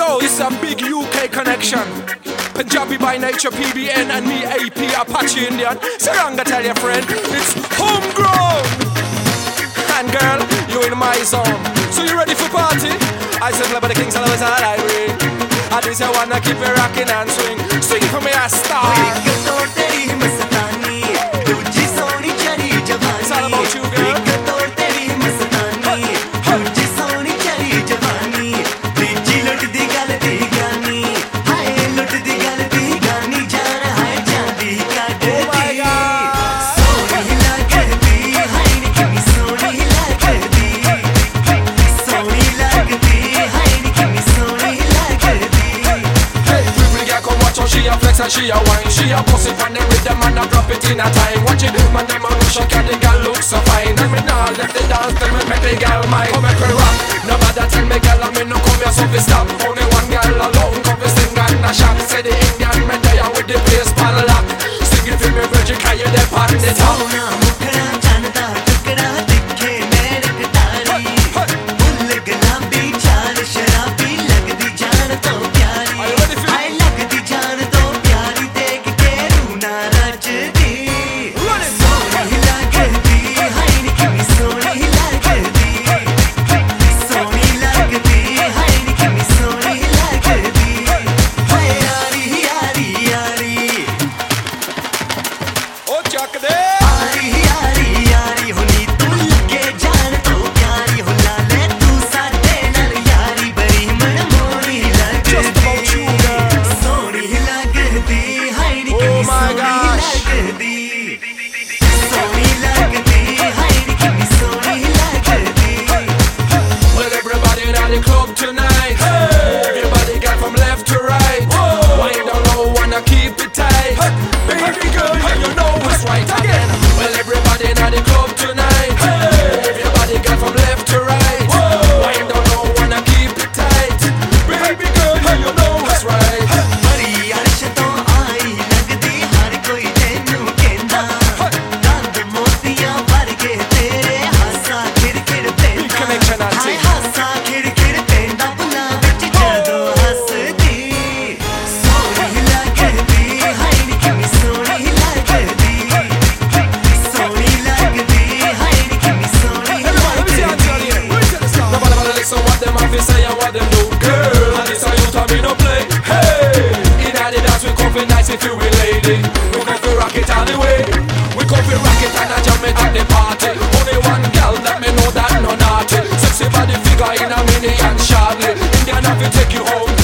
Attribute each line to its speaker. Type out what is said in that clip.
Speaker 1: Yo, this is a big UK connection. Punjabi by nature, PBN, and me, AP, Apache Indian. Saranga, tell your friend, it's homegrown. And girl, you in my zone. So you ready for party? I said, but the kings of the all I ring. I just wanna keep it rocking and swing. Sing it for me, I start. It's all about you, girl. And she a wine, she a bust it from the rhythm and a drop it in a time. Watch it, man, them a rush, and the girl look so fine. And me nah let the dance, tell me make the girl mine. Come make me rock, nobody tell me girl, and me no come here so fi stop. Only one girl alone, come fi sing and a shot. Say the Indian me there with the place pan lock. Sing it for me virgin, cause you there on the top. Nice if you will, lady. We come to rock it all the way. We come to rock it and a jam it at the party. Only one girl that me know that no naughty. Sexy body figure in a mini and shortly. Indian have to take you home.